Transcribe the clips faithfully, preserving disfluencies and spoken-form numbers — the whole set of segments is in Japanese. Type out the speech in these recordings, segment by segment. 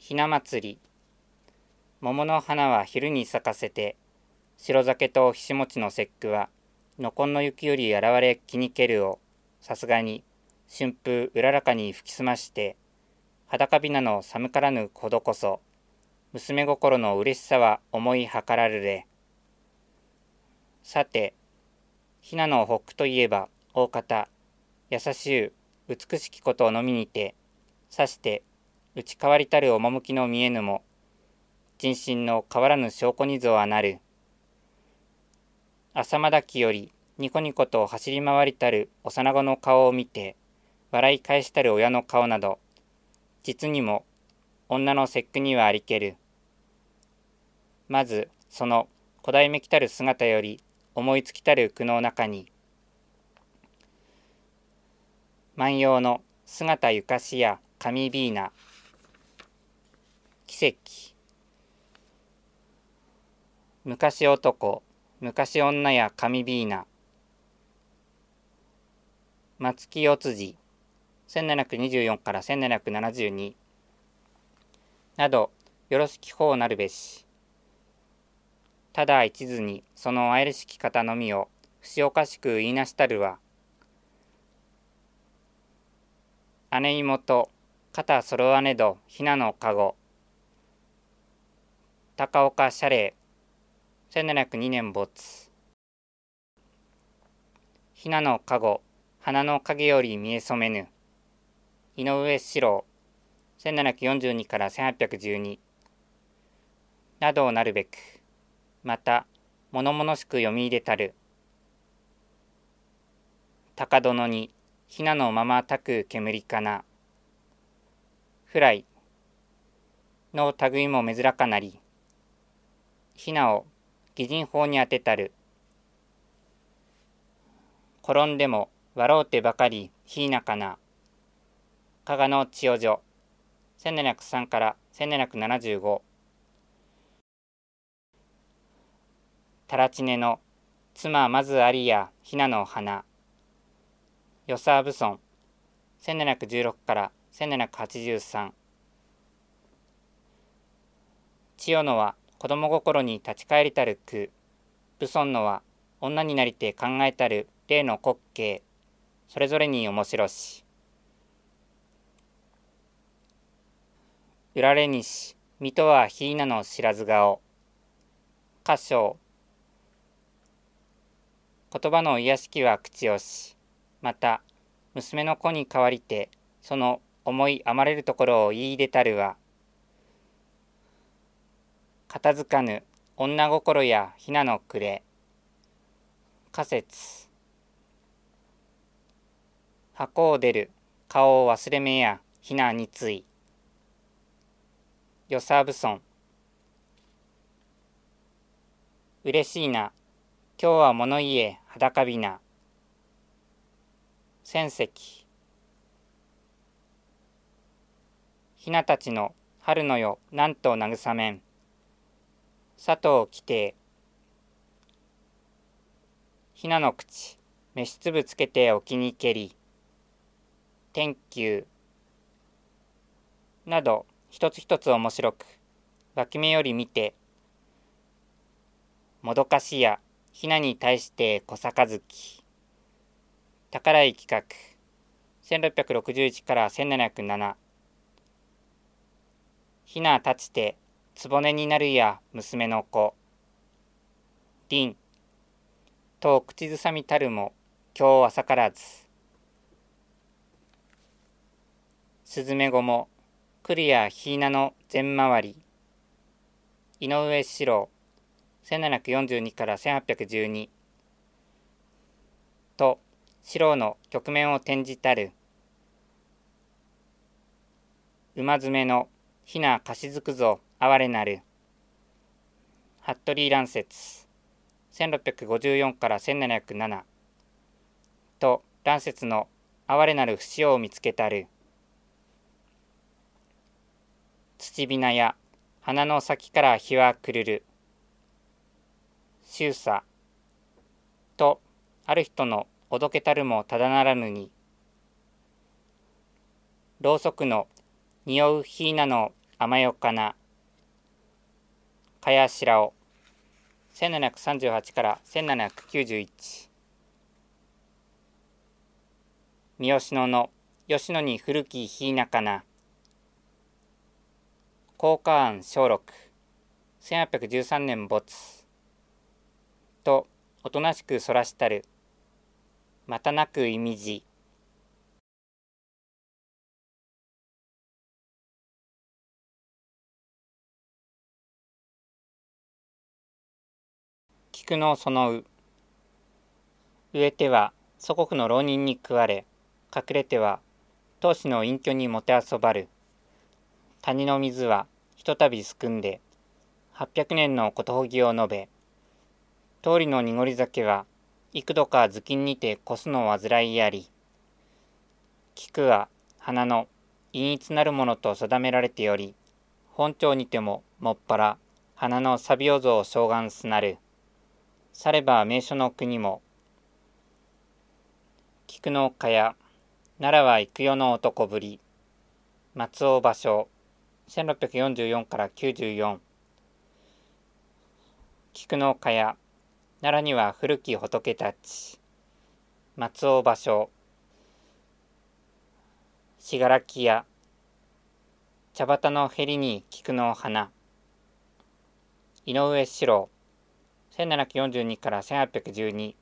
ひな祭り。桃の花は昼に咲かせて、白酒とひし餅の節句は、のこんの雪より現れ気にけるを、さすがに、春風うららかに吹きすまして、裸びなの寒からぬほどこそ、娘心の嬉しさは思いはからるれ。さて、ひなのほっくといえば、大方、優しゅう、美しきことをのみにて、さして、内変わりたる趣の見えぬも、人心の変わらぬ証拠にぞはなる。朝まだきより、ニコニコと走り回りたる幼子の顔を見て、笑い返したる親の顔など、実にも、女の節句にはありける。まず、その古代めきたる姿より、思いつきたる苦悩中に、万葉の姿ゆかしや神ビーナ、奇跡、昔男、昔女や神ビーナ、松木四辻、せんななひゃくにじゅうよんからせんななひゃくななじゅうになど、よろしき方なるべし。ただ一途にその愛らしき方のみを不しおかしく言いなしたるは、姉妹、肩そろわねどひなのかご、高岡謝礼、せんななひゃくにねん没。ひなのかご、花の影より見えそめぬ。井上四郎、せんななひゃくよんじゅうにからせんはっぴゃくじゅうになどをなるべく、また、物々しく読み入れたる。高殿に、ひなのままたく煙かな。フライの類も珍かなり、ひなを擬人法に当てたる。転んでも笑うてばかりひなかな。加賀の千代女、せんななひゃくさんからせんななひゃくななじゅうご。たらちねの妻まずありやひなの花。与謝蕪村、せんななひゃくじゅうろくからせんななひゃくはちじゅうさん。千代のは子供心に立ち返りたる句、蕪村のは女になりて考えたる例の滑稽、それぞれに面白し。うられにし、水戸はひいなの知らず顔。歌唱。言葉の癒しきは口よし。また、娘の子に代わりて、その思い余れるところを言い入れたるは、片づかぬ女心やひなの暮れ。仮説。箱を出る顔を忘れ目やひなについ。与謝蕪村。うれしいな、今日は物言え裸びな。戦績。ひなたちの春の夜なんと慰めん。佐藤規定。ひなの口、飯粒つけてお気にけり。天球。など、一つ一つ面白く、脇目より見て、もどかしやひなに対して小杯。宝井企画、せんろっぴゃくろくじゅういちからせんななひゃくなな。ひな立ちて、つぼねになるや娘の子。凛。と口ずさみたるも、今日朝からず。すずめごも、来るやひいなの全回り。井上四郎、せんななひゃくよんじゅうにからせんはっぴゃくじゅうに。と、四郎の局面を転じたる。馬詰めのひなかしずくぞ哀れなる。服部乱説、せんろっぴゃくごじゅうよんからせんななひゃくなな。と、乱説の哀れなる節を見つけたる。土びなや花の先から日はくるる。秀才。と、ある人のおどけたるもただならぬに。ろうそくの匂うひいなの甘よかな。かやしらお。せんななひゃくさんじゅうはちからせんななひゃくきゅうじゅういち。三好野の吉野に古き日なかな。効果案小六。せんはっぴゃくじゅうさんねん没。と、おとなしくそらしたる。またなく意味じ。菊のそのう。植えては祖国の浪人に食われ、隠れては当主の隠居にもてあそばる。谷の水はひとたびすくんで、はっぴゃくねんのことほぎを述べ、通りの濁り酒は幾度か頭巾にてこすの患いあり。菊は花の陰逸なるものと定められており、本朝にてももっぱら花の錆びおぞを称願すなる。されば名所の国も、菊の丘や奈良は幾代の男ぶり。松尾芭蕉せんろっぴゃくよんじゅうよんからきゅうじゅうよん。菊の丘や奈良には古き仏たち。松尾芭蕉。信楽や茶畑のへりに菊の花。井上四郎せんななひゃくよんじゅうにからせんはっぴゃくじゅうに。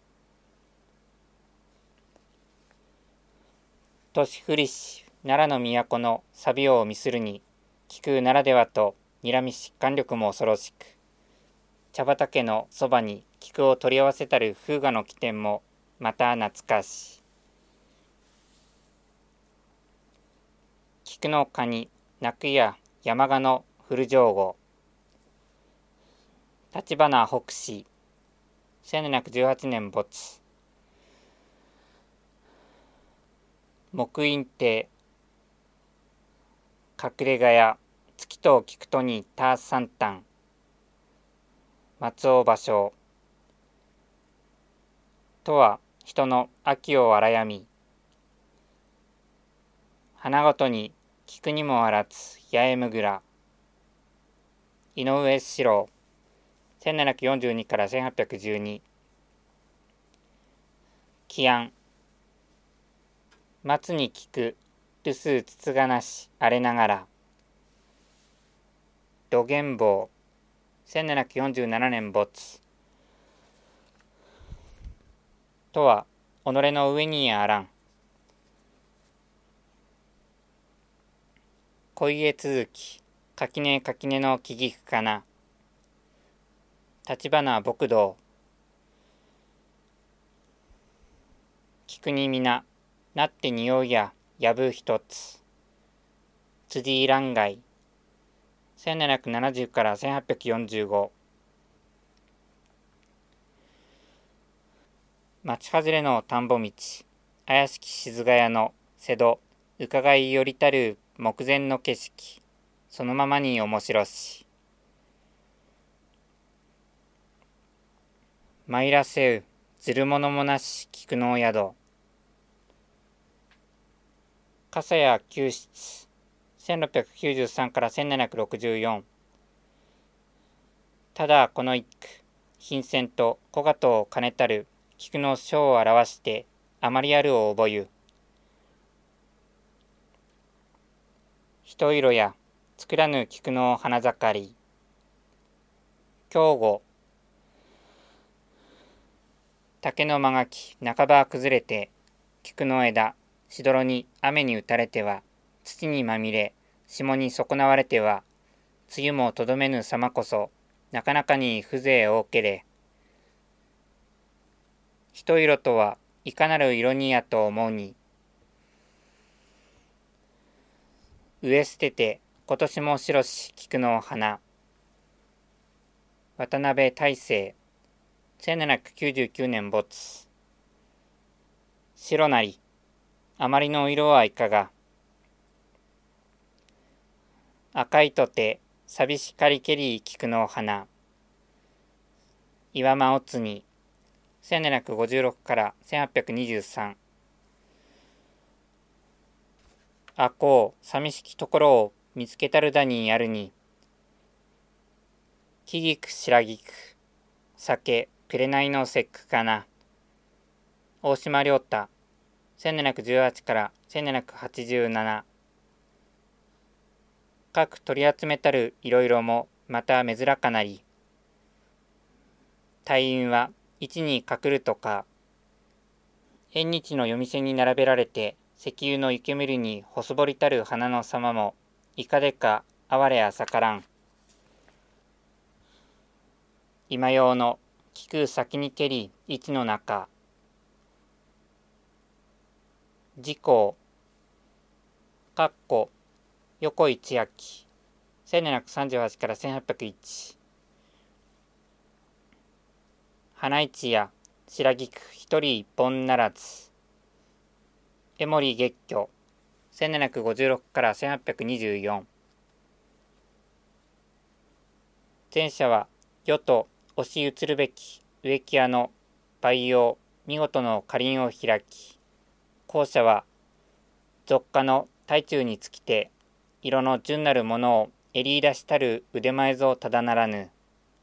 年降りし奈良の都の錆を見するに、菊ならではと睨みし眼力も恐ろしく、茶畑のそばに菊を取り合わせたる風雅の起点もまた懐かしい。菊の丘に泣くや山鹿の古城後。立花北氏せんななひゃくじゅうはちねん没。木陰亭隠れ家や月と菊とにターサンタン。松尾芭蕉。とは人の秋をあらやみ、花ごとに菊にもあらつ八重むぐら。井上四郎せんななひゃくよんじゅうにからせんはっぴゃくじゅうに。起案。松に菊留守つつがなし荒れながら。土源坊せんななひゃくよんじゅうななねん没。とは己の上にあらん。小家続き垣根垣根の木菊かな。立花牧道。菊に皆なって匂いややぶ一つ。辻蘭外せんななひゃくななじゅうからせんはっぴゃくよんじゅうご。町外れの田んぼ道怪しき静ヶ谷の瀬戸伺い寄りたる目前の景色そのままに面白し。参らせうずるものもなし菊の宿。笠谷久七せんろっぴゃくきゅうじゅうさんからせんななひゃくろくじゅうよん。ただこの一句品川と小賀とを兼ねたる菊の章を表してあまりあるを覚ゆ。人色や作らぬ菊の花盛り。京吾竹の間垣半ば崩れて菊の枝しどろに雨に打たれては土にまみれ霜に損なわれては梅雨もとどめぬ様こそなかなかに風情多けれ。人色とはいかなる色にやと思うに。植え捨てて今年も白し菊の花。渡辺大成せんななひゃくきゅうじゅうきゅうねん没。白なりあまりの色はいかが。赤いとて寂しかりけり菊の花。岩間おつにせんななひゃくごじゅうろくからせんはっぴゃくにじゅうさん。あこう寂しきところを見つけたるだにあるに、木菊白菊、酒、紅の節句かな。大島良太、せんななひゃくじゅうはちからせんななひゃくはちじゅうなな。各取り集めたるいろいろもまた珍かなり。大院は一にかくるとか、縁日の夜店に並べられて石油の湯煙に細ぼりたる花の様もいかでか哀れあさからん。今用の聞く先にけり一の中。時効、かっこ横一秋、せんななひゃくさんじゅうはちからせんはっぴゃくいち。花市や白菊一人一本ならず。江森月居、せんななひゃくごじゅうろくからせんはっぴゃくにじゅうよん。前者は世と押し移るべき植木屋の培養見事の花林を開き、後者は俗家の大中に尽きて色の純なるものを襟り出したる腕前ぞただならぬ。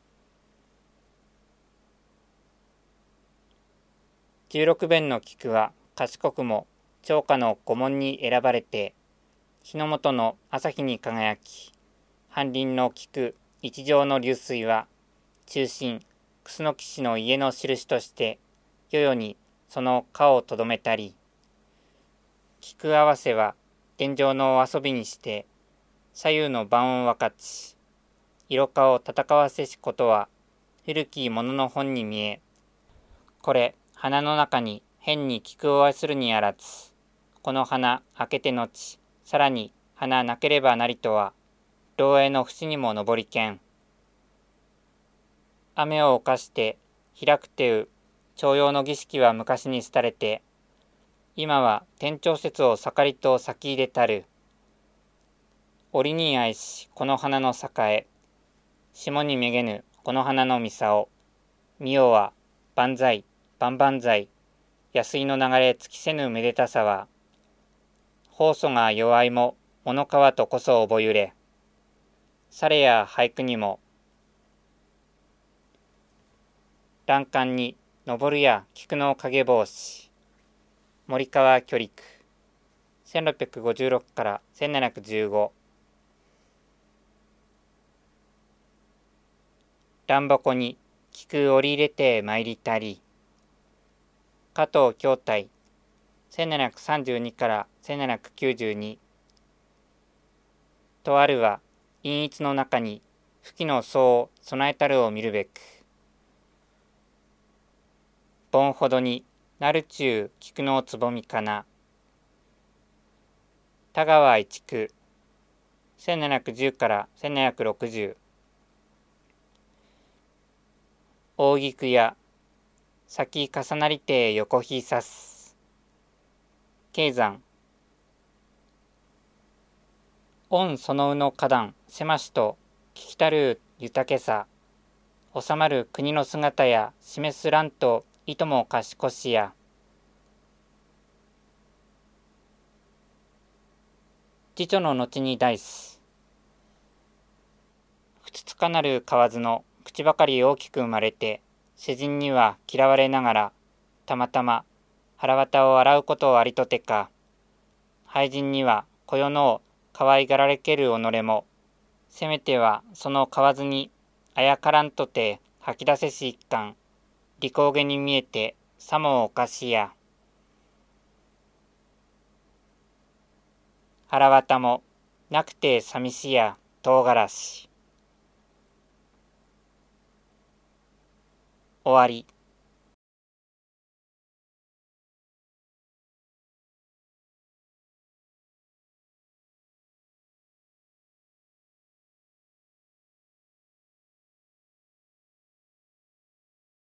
十六弁の菊は賢くも長家の御門に選ばれて、日の本の朝日に輝き、翰林の菊一条の流水は中心楠木氏の家の印として世々にその顔をとどめたり、菊合わせは天上のお遊びにして左右の万音分かち、色化を戦わせしことは古きものの本に見え、これ花の中に変に菊を愛するにあらず、この花開けて後、さらに花なければなりとは、漏洩の節にも上りけん。雨を犯して開くてう、重陽の儀式は昔に廃れて、今は天長節を盛りと先入れたる。折に愛しこの花の栄、霜にめげぬこの花のみさお、みよは万歳万々歳、安いの流れ尽きせぬめでたさは、放訴が弱いも物川とこそ覚ゆれ、されや俳句にも、欄干に登るや菊の影帽子、森川巨陸、せんろっぴゃくごじゅうろくからせんななひゃくじゅうご。乱箱に菊折り入れて参りたり、加藤京太、せんななひゃくさんじゅうにからせんななひゃくきゅうじゅうに。とあるは陰一の中に吹きの層を備えたるを見るべく、盆ほどになるちゅう菊のつぼみかな。田川一区、せんななひゃくじゅうからせんななひゃくろくじゅう。大菊や先重なりて横ひさす。経山、御そのうの花壇狭しと聞きたる豊けさ、収まる国の姿や示す乱といとも賢しや。次女の後に大す。ふつつかなる蛙の口ばかり大きく生まれて、世人には嫌われながら、たまたま腹渡を洗うことをありとてか、俳人にはこよのを可愛がられける己も、せめてはその蛙にあやからんとて吐き出せし一貫、利口げに見えてさもおかしや。腹渡もなくて寂しや唐辛子。終わり。